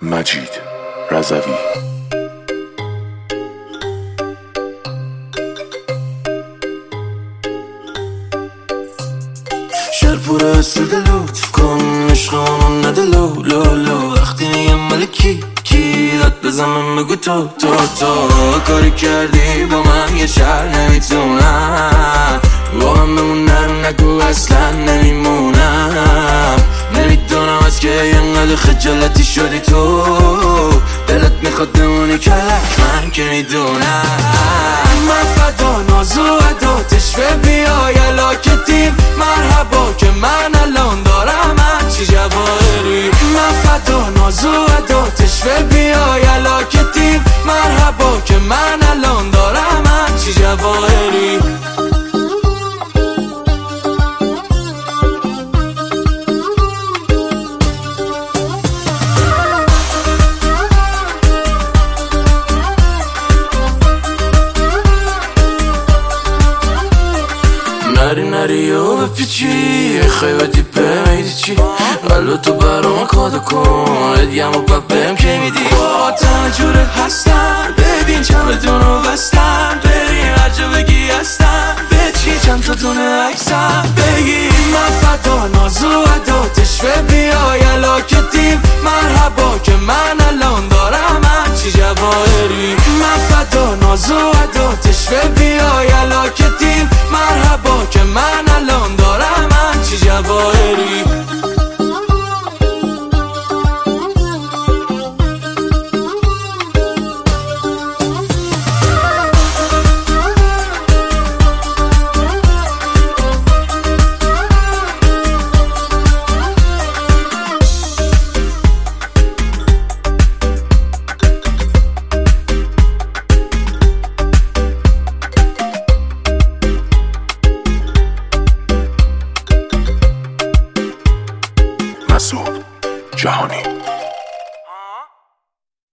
مجید رضوی. شهر پر اسود لطف کن عشقمون نده لو لو لو. وقتی میگم مالکی کی داد بزنم بگو تو کاری کردی با من یه شهر نمیتونم با من بمونم نگو اصلا نمیمونم. نمیدونم از که اینقدر خجالتی شدی تو دلت میخواد بمونی کلک من که میدونم. من فدا ناز و عداتش و بیای علاکتیم مرحبا که من الان دارم هرچی جواهری. من فدا ناز و عداتش و بیای علاکتیم مرحبا که من الان دارم هرچی جواهری. نری و بپیچی خیلی دیپه میدی چی قلب تو برام کادو کن ادیم و بهم که میدی با تنه جوره هستم ببین چند بدونو بستم بریم هر جا بگی هستم بچی چند تا دونه عکسم بگی. من فدا ناز و عداتش و بیای علاکتیم مرحبا که من الان دارم هرچی جواهری. من فدا ناز و عداتش و بیای علاکتیم مرحبا که من الان دارم هرچی جواهری. مسعود جهانی.